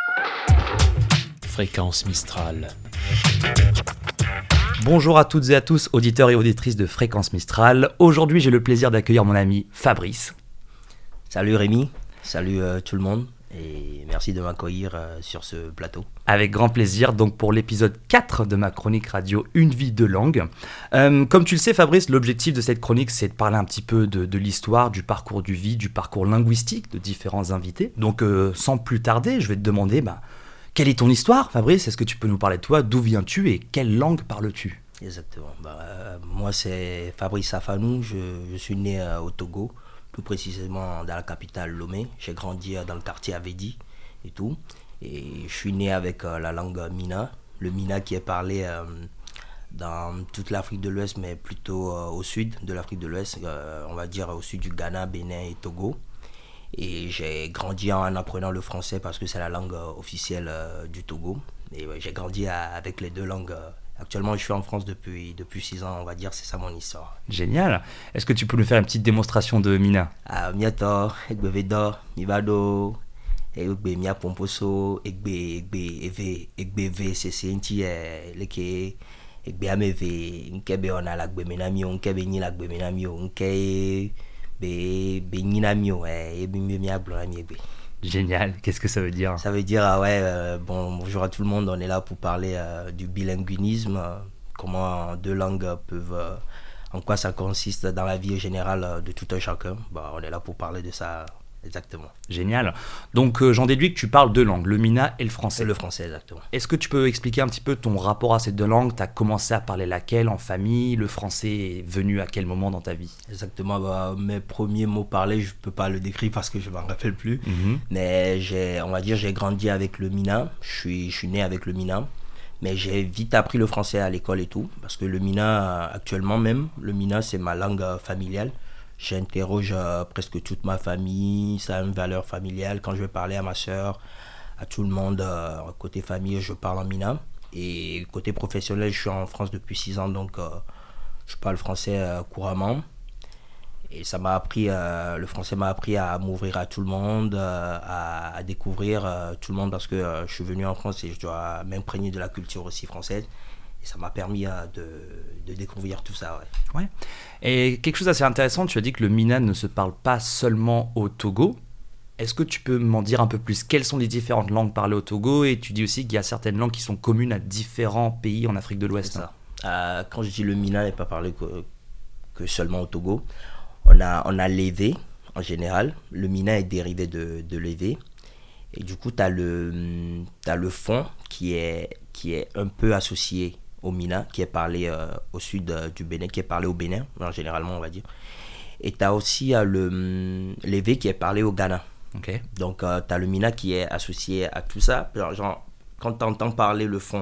Fréquence Mistral. Bonjour à toutes et à tous, auditeurs et auditrices de Fréquence Mistral. Aujourd'hui, j'ai le plaisir d'accueillir mon ami Fabrice. Salut Rémi, salut tout le monde et merci de m'accueillir sur ce plateau. Avec grand plaisir, donc pour l'épisode 4 de ma chronique radio Une vie de langue. Comme tu le sais Fabrice, l'objectif de cette chronique c'est de parler un petit peu de l'histoire, du parcours du vie, du parcours linguistique de différents invités. Donc sans plus tarder, je vais te demander, quelle est ton histoire Fabrice ? Est-ce que tu peux nous parler de toi ? D'où viens-tu et quelle langue parles-tu ? Exactement, moi c'est Fabrice Afanou, je suis né au Togo, plus précisément dans la capitale Lomé. J'ai grandi dans le quartier Avedi et tout. Et je suis né avec la langue Mina, le Mina qui est parlé dans toute l'Afrique de l'Ouest, mais plutôt au sud de l'Afrique de l'Ouest, on va dire au sud du Ghana, Bénin et Togo. Et j'ai grandi en apprenant le français parce que c'est la langue officielle du Togo. Et j'ai grandi avec les deux langues. Actuellement, je suis en France depuis 6 ans, on va dire, c'est ça mon histoire. Génial. Est-ce que tu peux nous faire une petite démonstration de Mina ? Miato, Egbevedo, Mivado, Egbe Mia Pomposo, Egbe c'est Senti, Leke, Egbe Ameve, Nkebe on a la Gbemenamio, Nkebe ni la Gbemenamio, Nke Be Ninamio, Ebimbe Mia Blonamie. Génial, qu'est-ce que ça veut dire ? Ça veut dire, bonjour à tout le monde, on est là pour parler du bilinguisme, comment deux langues peuvent, en quoi ça consiste dans la vie générale de tout un chacun. On est là pour parler de ça, exactement. Génial. Donc j'en déduis que tu parles deux langues, le Mina et le français. Et le français, exactement. Est-ce que tu peux expliquer un petit peu ton rapport à ces deux langues ? Tu as commencé à parler laquelle en famille ? Le français est venu à quel moment dans ta vie ? Exactement, mes premiers mots parlés, je ne peux pas le décrire parce que je ne m'en rappelle plus. Mais j'ai grandi avec le Mina, je suis né avec le Mina. Mais j'ai vite appris le français à l'école et tout, parce que le Mina, actuellement même, le Mina c'est ma langue familiale. J'interroge presque toute ma famille, ça a une valeur familiale. Quand je vais parler à ma soeur, à tout le monde, côté famille, je parle en Mina. Et côté professionnel, je suis en France depuis 6 ans, donc je parle français couramment. Et ça m'a appris, le français m'a appris à m'ouvrir à tout le monde, à découvrir tout le monde, parce que je suis venu en France et je dois m'imprégner de la culture aussi française. Et ça m'a permis de découvrir tout ça. Ouais. Et quelque chose d'assez intéressant, tu as dit que le Mina ne se parle pas seulement au Togo. Est-ce que tu peux m'en dire un peu plus ? Quelles sont les différentes langues parlées au Togo ? Et tu dis aussi qu'il y a certaines langues qui sont communes à différents pays en Afrique de l'Ouest. C'est ça. Quand je dis le Mina n'est pas parlé que seulement au Togo, on a l'évé en général. Le Mina est dérivé de l'évé. Et du coup, tu as le fon qui est un peu associé au Mina, qui est parlé au sud du Bénin, qui est parlé au Bénin, généralement on va dire. Et tu as aussi l'évé qui est parlé au Ghana. Okay. Donc tu as le Mina qui est associé à tout ça. Genre, quand tu entends parler le fon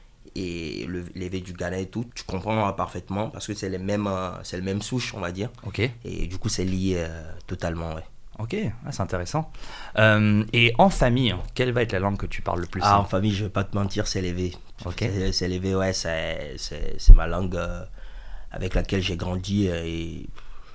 et l'évé du Ghana et tout, tu comprends parfaitement parce que c'est le même souche, on va dire. Okay. Et du coup, c'est lié totalement, ouais. Ok, c'est intéressant. Et en famille, quelle va être la langue que tu parles le plus ? En famille, je vais pas te mentir, c'est l'évé. Okay. C'est l'évé, ouais, c'est ma langue avec laquelle j'ai grandi. Et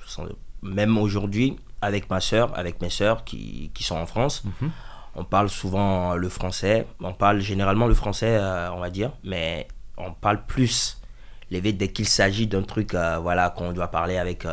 même aujourd'hui, avec mes sœurs qui sont en France, on parle souvent le français. On parle généralement le français, on va dire, mais on parle plus l'évé dès qu'il s'agit d'un truc qu'on doit parler avec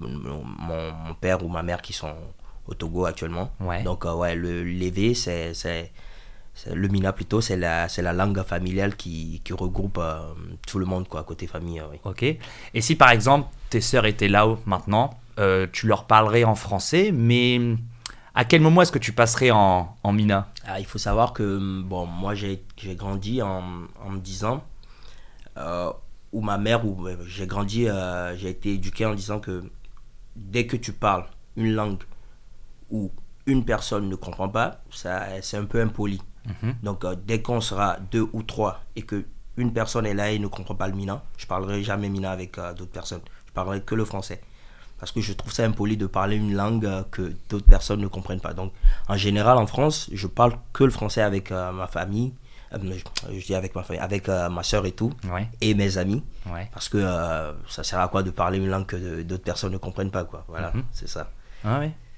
mon père ou ma mère qui sont au Togo actuellement. Ouais. Donc l'évé c'est le Mina plutôt, c'est la langue familiale qui regroupe tout le monde quoi, côté famille. Oui. Ok. Et si par exemple tes sœurs étaient là maintenant, tu leur parlerais en français, mais à quel moment est-ce que tu passerais en Mina ? Il faut savoir que moi j'ai grandi en me disant où ma mère, j'ai grandi, j'ai été éduqué en disant que dès que tu parles une langue où une personne ne comprend pas, c'est un peu impoli. Donc dès qu'on sera 2 ou 3 et qu'une personne est là et ne comprend pas le Mina, je ne parlerai jamais Mina avec d'autres personnes. Je parlerai que le français. Parce que je trouve ça impoli de parler une langue que d'autres personnes ne comprennent pas. Donc en général en France, je parle que le français avec ma famille. Je dis avec ma famille, avec ma soeur et tout, et mes amis. Parce que ça sert à quoi de parler une langue que d'autres personnes ne comprennent pas, quoi. Voilà, c'est ça. Ah ouais.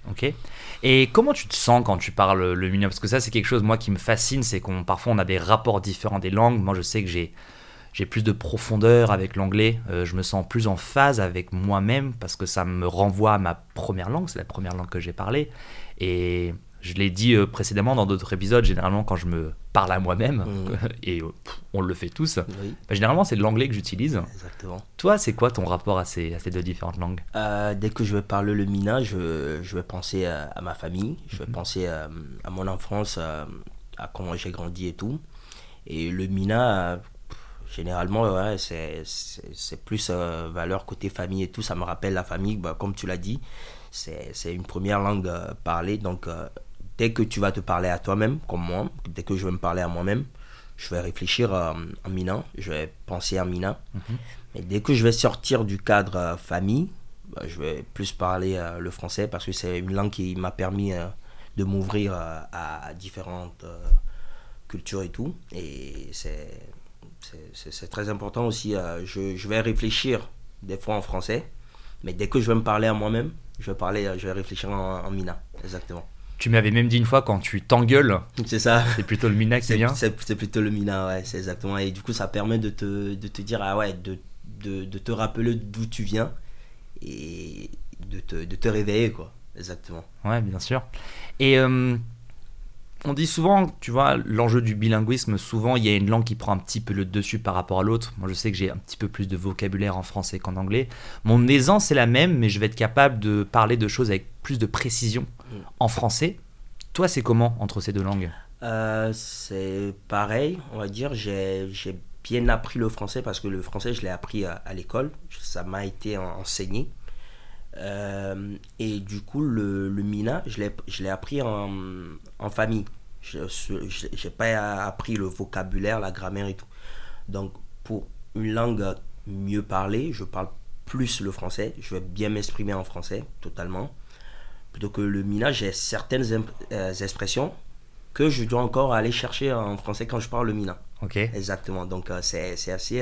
Ok. Et comment tu te sens quand tu parles le mina? Parce que ça, c'est quelque chose, moi, qui me fascine, c'est qu'on parfois on a des rapports différents des langues. Moi, je sais que j'ai plus de profondeur avec l'anglais. Je me sens plus en phase avec moi-même parce que ça me renvoie à ma première langue. C'est la première langue que j'ai parlé. Et je l'ai dit précédemment dans d'autres épisodes, généralement quand je me parle à moi-même, et on le fait tous, Oui, généralement c'est l'anglais que j'utilise. exactement. Toi, c'est quoi ton rapport à ces deux différentes langues? Dès que je vais parler le mina, je vais penser à ma famille, je vais penser à mon enfance, à comment j'ai grandi et tout. Et le mina, généralement, ouais, c'est plus valeur côté famille et tout. Ça me rappelle la famille, bah, comme tu l'as dit, c'est une première langue parlée. Donc, dès que tu vas te parler à toi-même, comme moi, dès que je vais me parler à moi-même, je vais réfléchir en mina, je vais penser en mina. Et dès que je vais sortir du cadre famille, bah, je vais plus parler le français parce que c'est une langue qui m'a permis de m'ouvrir à différentes cultures et tout. Et c'est très important aussi. Je vais réfléchir des fois en français, mais dès que je vais me parler à moi-même, je vais réfléchir en mina. Exactement. Tu m'avais même dit une fois, quand tu t'engueules, C'est ça. c'est plutôt le mina qui vient. C'est plutôt le mina, ouais, c'est exactement. Et du coup, ça permet de te dire, ah ouais, de te rappeler d'où tu viens et de te réveiller, quoi. Exactement. Ouais, bien sûr. Et on dit souvent, tu vois, l'enjeu du bilinguisme, souvent il y a une langue qui prend un petit peu le dessus par rapport à l'autre. Moi je sais que j'ai un petit peu plus de vocabulaire en français qu'en anglais. Mon aisance est la même, mais je vais être capable de parler de choses avec plus de précision en français. Toi, c'est comment entre ces deux langues? C'est pareil, on va dire. J'ai bien appris le français parce que le français, je l'ai appris à l'école. Ça m'a été enseigné. Et du coup, le mina, je l'ai appris en famille. Je n'ai pas appris le vocabulaire, la grammaire et tout. Donc, pour une langue mieux parlée, je parle plus le français. Je vais bien m'exprimer en français, totalement. Plutôt que le mina, j'ai certaines expressions que je dois encore aller chercher en français quand je parle le mina. Ok. Exactement. Donc, c'est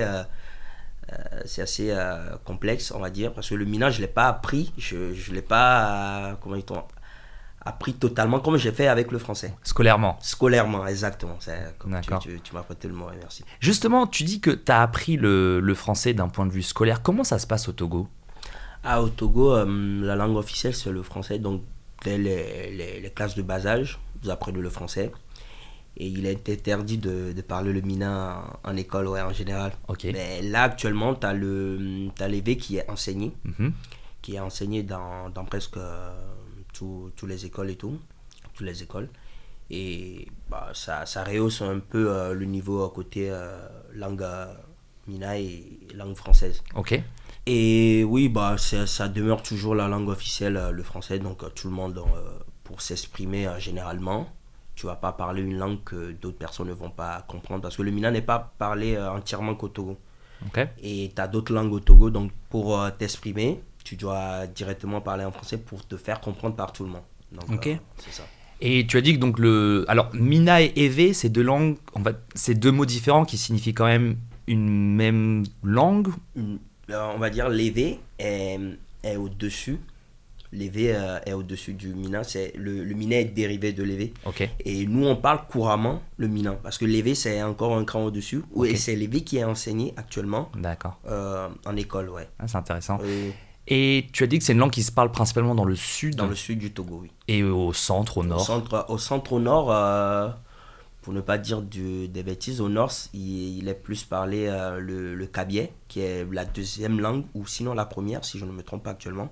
assez complexe, on va dire, parce que le mina, je ne l'ai pas appris. Je ne l'ai pas appris totalement comme j'ai fait avec le français. Scolairement. Scolairement, exactement. D'accord. Tu m'as prêté le mot, merci. Justement, tu dis que tu as appris le français d'un point de vue scolaire. Comment ça se passe au Togo? Au Togo, la langue officielle, c'est le français. Donc, dès les classes de bas âge, vous apprenez le français. Et il est interdit de parler le mina en école, ouais, en général. Ok. Mais là, actuellement, tu as l'EV qui est enseigné, qui est enseigné dans presque toutes les écoles et tout. Toutes les écoles. Et bah, ça rehausse un peu le niveau côté langue mina et langue française. Ok. Et oui, bah, ça demeure toujours la langue officielle, le français. Donc, tout le monde, pour s'exprimer généralement, tu vas pas parler une langue que d'autres personnes ne vont pas comprendre. Parce que le mina n'est pas parlé entièrement qu'au Togo. Ok. Et tu as d'autres langues au Togo. Donc, pour t'exprimer, tu dois directement parler en français pour te faire comprendre par tout le monde. Donc, Ok. c'est ça. Et tu as dit que donc alors mina et évé, c'est deux langues, en fait, c'est deux mots différents qui signifient quand même une même langue. On va dire l'évé est au-dessus. L'évé est au-dessus du mina. Le mina est dérivé de l'évé. Ok. Et nous, on parle couramment le mina. Parce que l'évé, c'est encore un cran au-dessus. Ok. Et c'est l'évé qui est enseigné actuellement D'accord. en école, ouais. Ah, c'est intéressant. Et Et tu as dit que c'est une langue qui se parle principalement dans le sud dans le sud du Togo, oui. et au centre, au nord. Au centre, au nord, pour ne pas dire des bêtises, au nord, il est plus parlé le kabyé, qui est la deuxième langue, ou sinon la première, si je ne me trompe pas actuellement.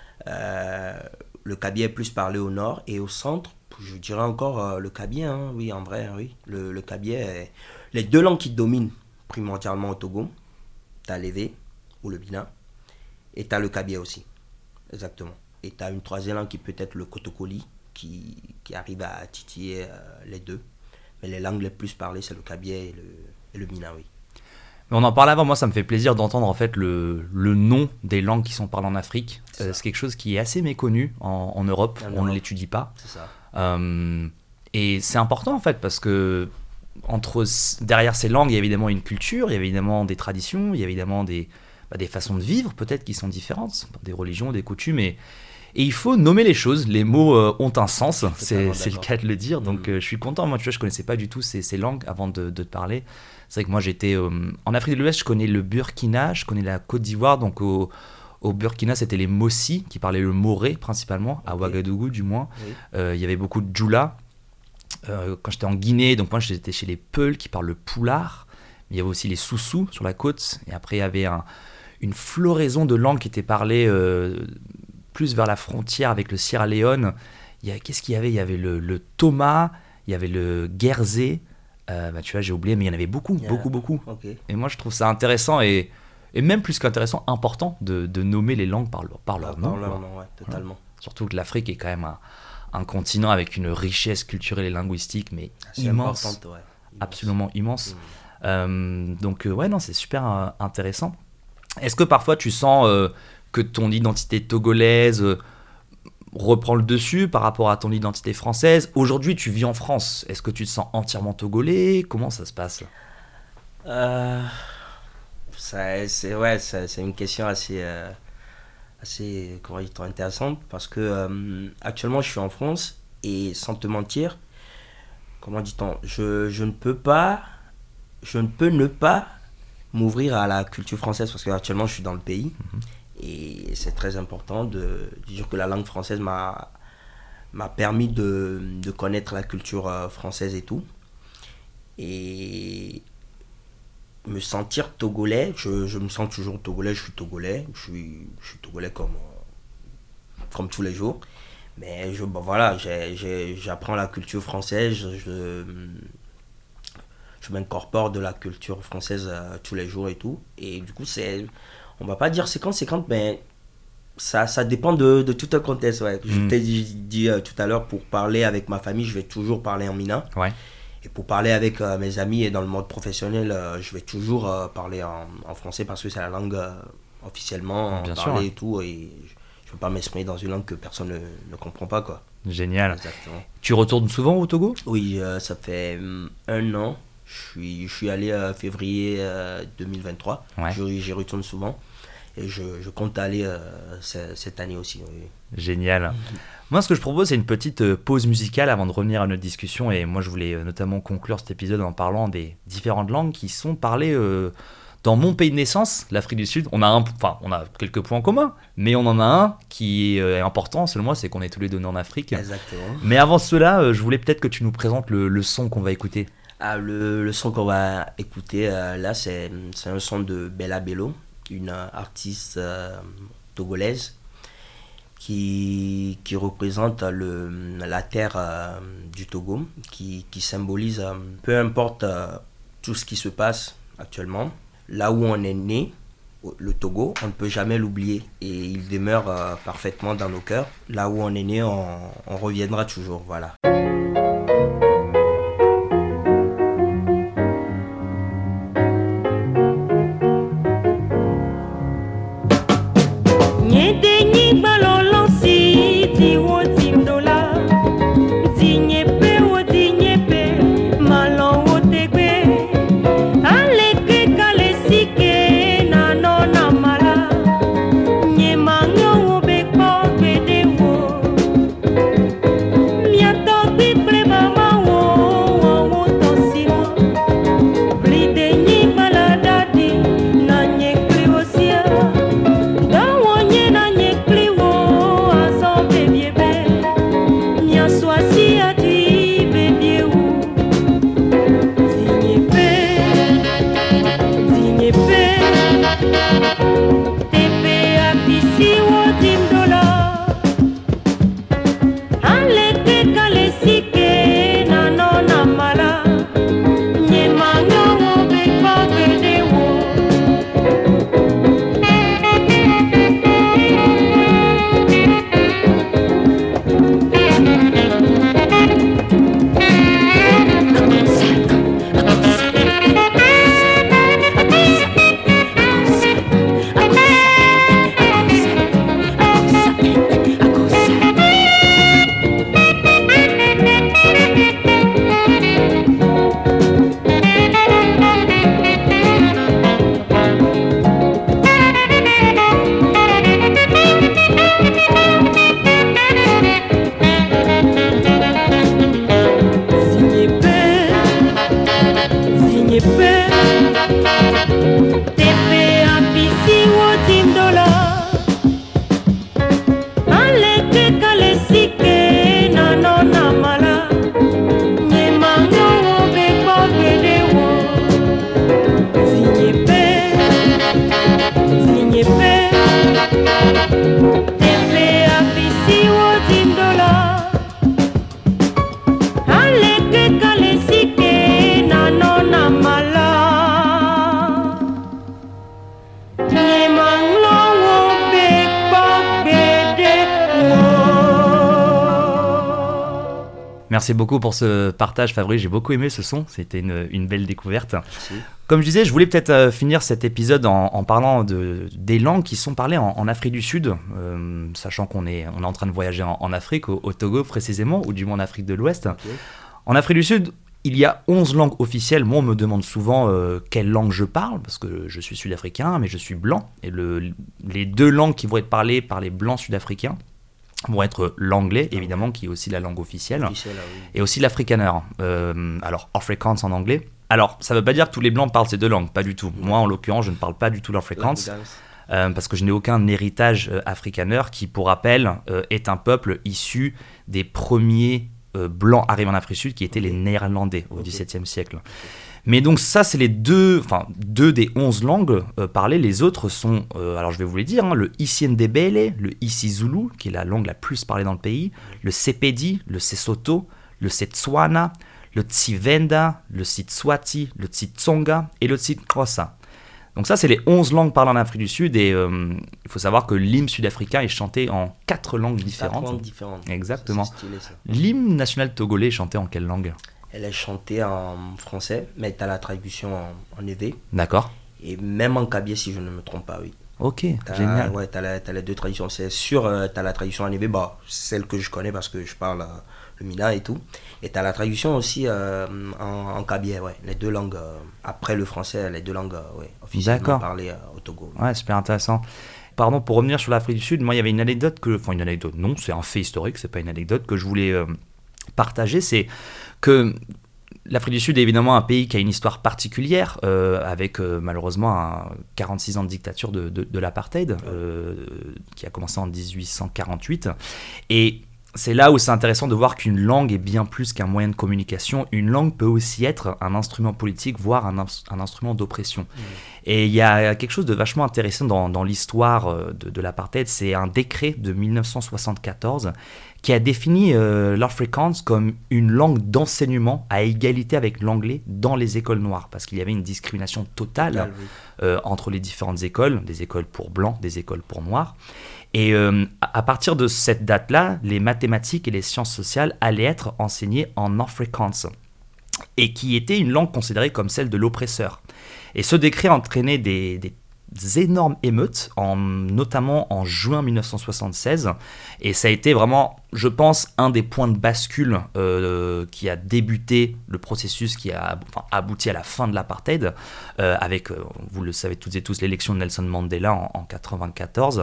Le kabyé est plus parlé au nord, et au centre, je dirais encore le kabyé, hein, oui, en vrai, oui. Le kabyé est les deux langues qui dominent primordialement au Togo. Tu as l'évé, ou le bina, et tu as le kabyé aussi, exactement. Et tu as une troisième langue qui peut être le kotokoli, qui arrive à titiller les deux. Mais les langues les plus parlées, c'est le kabyé et le mina, oui. Mais on en parlait avant, moi ça me fait plaisir d'entendre en fait le nom des langues qui sont parlées en Afrique. C'est quelque chose qui est assez méconnu en Europe, on ne l'étudie pas. C'est ça. Et c'est important en fait parce que derrière ces langues, il y a évidemment une culture, il y a évidemment des traditions, il y a évidemment des façons de vivre peut-être qui sont différentes, des religions, des coutumes. Et Et il faut nommer les choses, les mots ont un sens, c'est le cas de le dire, donc je suis content. Moi, tu vois, je connaissais pas du tout ces langues avant de te parler. C'est vrai que moi, j'étais en Afrique de l'Ouest, je connais le Burkina, je connais la Côte d'Ivoire, donc au Burkina, c'était les Mossi qui parlaient le moré principalement, à Ouagadougou du moins. Il y avait beaucoup de Djoula. Quand j'étais en Guinée, donc moi j'étais chez les Peuls qui parlent le Poulard. Mais il y avait aussi les Soussous sur la côte. Et après, il y avait une floraison de langues qui étaient parlées plus vers la frontière avec le Sierra Leone. Qu'est-ce qu'il y avait ? Il y avait le Toma, il y avait le Guerzé. Tu vois, j'ai oublié, mais il y en avait beaucoup. Okay. Et moi, je trouve ça intéressant et même plus qu'intéressant, important de nommer les langues par leur nom. Par leur nom, ouais, totalement. Surtout que l'Afrique est quand même un continent avec une richesse culturelle et linguistique, mais immense. Ouais. Absolument immense. Donc, non, c'est super intéressant. Est-ce que parfois tu sens que ton identité togolaise reprend le dessus par rapport à ton identité française ? Aujourd'hui, tu vis en France. Est-ce que tu te sens entièrement togolais ? Comment ça se passe ? C'est une question assez intéressante parce que actuellement je suis en France et sans te mentir, comment dit-on, je ne peux ne pas m'ouvrir à la culture française parce qu'actuellement je suis dans le pays. Et c'est très important de dire que la langue française m'a permis de connaître la culture française et tout. Et me sentir togolais, je me sens toujours togolais, je suis togolais comme tous les jours. Mais j'apprends la culture française, je m'incorpore de la culture française tous les jours et tout. Et du coup, on va pas dire 50-50, mais ça dépend de tout un contexte. Ouais. Je t'ai dit tout à l'heure, pour parler avec ma famille, je vais toujours parler en mina. Ouais. Et pour parler avec mes amis et dans le monde professionnel, je vais toujours parler en français parce que c'est la langue officiellement parlée et tout. Et je ne peux pas m'exprimer dans une langue que personne ne comprend pas, quoi. Génial. Exactement. Tu retournes souvent au Togo ? Oui, ça fait 1 an. Je suis allé février 2023. Ouais. J'y retourne souvent. Et je compte aller cette année aussi. Oui. Génial. Moi, ce que je propose, c'est une petite pause musicale avant de revenir à notre discussion. Et moi, je voulais notamment conclure cet épisode en parlant des différentes langues qui sont parlées dans mon pays de naissance, l'Afrique du Sud. On a quelques points en commun, mais on en a un qui est important, selon moi, c'est qu'on est tous les deux nés en Afrique. Exactement. Mais avant cela, je voulais peut-être que tu nous présentes le son qu'on va écouter. Le son qu'on va écouter, là, c'est un son de Bella Bello, une artiste togolaise qui représente la terre du Togo, qui symbolise, peu importe tout ce qui se passe actuellement, là où on est né, le Togo, on ne peut jamais l'oublier et il demeure parfaitement dans nos cœurs. Là où on est né, on reviendra toujours, voilà. People Merci beaucoup pour ce partage, Fabrice. J'ai beaucoup aimé ce son. C'était une belle découverte. Merci. Comme je disais, je voulais peut-être finir cet épisode en parlant des langues qui sont parlées en Afrique du Sud, sachant qu'on est en train de voyager en Afrique, au Togo précisément, ou du moins en Afrique de l'Ouest. Okay. En Afrique du Sud, il y a 11 langues officielles. Moi, on me demande souvent quelle langue je parle, parce que je suis sud-africain, mais je suis blanc. Et les deux langues qui vont être parlées par les blancs sud-africains vont être l'anglais, évidemment, qui est aussi la langue officielle, Oui. et aussi l'afrikaner. Alors, Afrikaans en anglais. Alors, ça ne veut pas dire que tous les blancs parlent ces deux langues, pas du tout. Moi, en l'occurrence, je ne parle pas du tout l'Afrikaans, parce que je n'ai aucun héritage afrikaner, qui, pour rappel, est un peuple issu des premiers blancs arrivés en Afrique du Sud, qui étaient les Néerlandais au XVIIe siècle. Mais donc ça, c'est les deux des 11 langues parlées. Les autres sont, alors je vais vous les dire, le isiNdebele, le isiZulu, qui est la langue la plus parlée dans le pays, le Sepedi, le Sesotho, le Setswana, le Tsivenda, le Sitswati, le Tsitsonga et le Tsitxhosa. Donc ça, c'est les 11 langues parlées en Afrique du Sud, et il faut savoir que l'hymne sud-africain est chanté en 4 langues différentes. 4 langues différentes. Exactement. Ça, c'est stylé, ça. L'hymne national togolais est chanté en quelle langue ? Elle est chantée en français, mais tu as la traduction en EV. D'accord. Et même en kabylie, si je ne me trompe pas, oui. Ok, génial. Ouais, tu as les deux traductions. C'est sûr, tu as la traduction en EV, celle que je connais parce que je parle le mina et tout. Et tu as la traduction aussi en kabylie, ouais. Les deux langues, après le français, les deux langues officiellement parlées au Togo. Ouais, super intéressant. Pardon, pour revenir sur l'Afrique du Sud, moi, il y avait une anecdote non, c'est un fait historique, c'est pas une anecdote que je voulais partager, c'est que l'Afrique du Sud est évidemment un pays qui a une histoire particulière, avec malheureusement 46 ans de dictature de l'apartheid, qui a commencé en 1848. Et c'est là où c'est intéressant de voir qu'une langue est bien plus qu'un moyen de communication. Une langue peut aussi être un instrument politique, voire un instrument d'oppression. Et il y a quelque chose de vachement intéressant dans l'histoire de l'apartheid. C'est un décret de 1974 qui a défini l'Afrikaans comme une langue d'enseignement à égalité avec l'anglais dans les écoles noires, parce qu'il y avait une discrimination totale entre les différentes écoles, des écoles pour blancs, des écoles pour noirs. Et à partir de cette date-là, les mathématiques et les sciences sociales allaient être enseignées en Afrikaans, et qui était une langue considérée comme celle de l'oppresseur. Et ce décret entraînait des énormes émeutes, notamment en juin 1976, et ça a été vraiment, je pense, un des points de bascule qui a débuté le processus qui a abouti à la fin de l'apartheid, avec, vous le savez toutes et tous, l'élection de Nelson Mandela en 1994.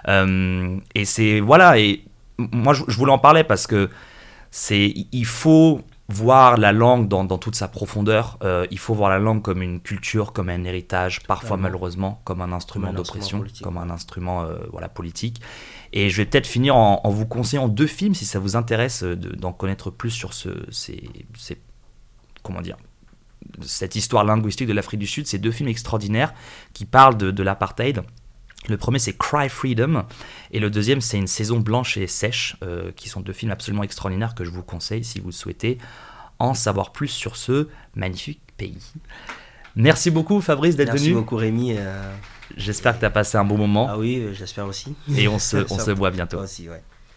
Et c'est, voilà, et moi je voulais en parler parce que il faut voir la langue dans toute sa profondeur. Il faut voir la langue comme une culture, comme un héritage, parfois malheureusement comme un instrument d'oppression, comme un instrument politique. Et je vais peut-être finir en vous conseillant 2 films, si ça vous intéresse d'en connaître plus sur cette histoire linguistique de l'Afrique du Sud. C'est 2 films extraordinaires qui parlent de l'apartheid. Le premier, c'est Cry Freedom, et le deuxième, c'est Une saison blanche et sèche, qui sont 2 films absolument extraordinaires que je vous conseille si vous souhaitez en savoir plus sur ce magnifique pays. Merci beaucoup, Fabrice, d'être venu. Merci beaucoup, Rémi. J'espère que tu as passé un bon moment. Ah oui, j'espère aussi. Et on se voit bientôt. Toi aussi, ouais.